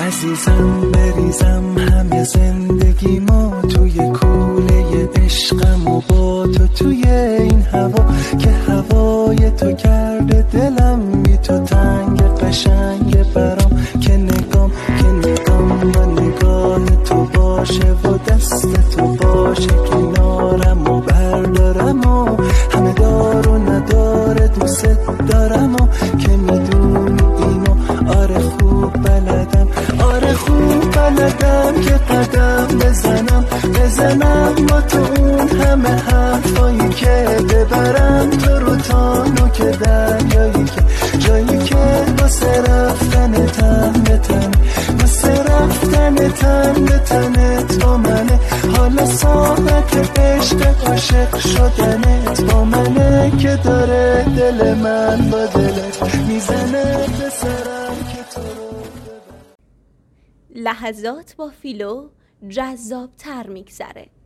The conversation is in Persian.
عزیزم بریزم همه زندگیمو توی کوله عشقم و با تو توی این هوا که هوای تو کرده دلم بی تو تنگ قشنگ برام که نگام با نگاه تو باشه و دست تو باشه کنارم و بردارم و همه دار و نداره دوست دارم و که میدونی اینو آره خوب بلدم که قدم بزنم با تو اون همه حرفایی که ببرم تو رو تا نوک دریایی که جایی که واسه رفتن تن به تن تو منه حالا ساعت عشق عاشق شدنت با منه که داره دل من با دلت میزنه به سرم که تو رو لحظات با فیلو جذاب تر میگذره.